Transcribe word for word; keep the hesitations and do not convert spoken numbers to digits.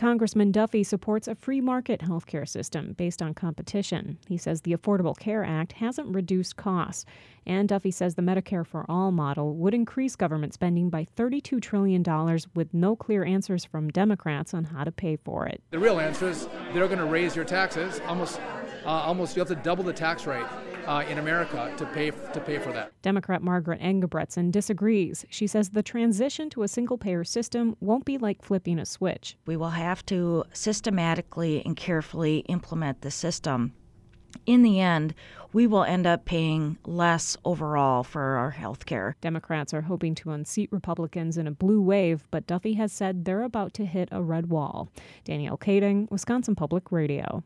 Congressman Duffy supports a free market healthcare system based on competition. He says the Affordable Care Act hasn't reduced costs. And Duffy says the Medicare for All model would increase government spending by thirty-two trillion dollars with no clear answers from Democrats on how to pay for it. The real answer is they're going to raise your taxes. Almost, uh, almost you have to double the tax rate uh, in America to pay to pay for that. Democrat Margaret Engebretson disagrees. She says the transition to a single-payer system won't be like flipping a switch. We will have to systematically and carefully implement the system. In the end, we will end up paying less overall for our health care. Democrats are hoping to unseat Republicans in a blue wave, but Duffy has said they're about to hit a red wall. Danielle Kading, Wisconsin Public Radio.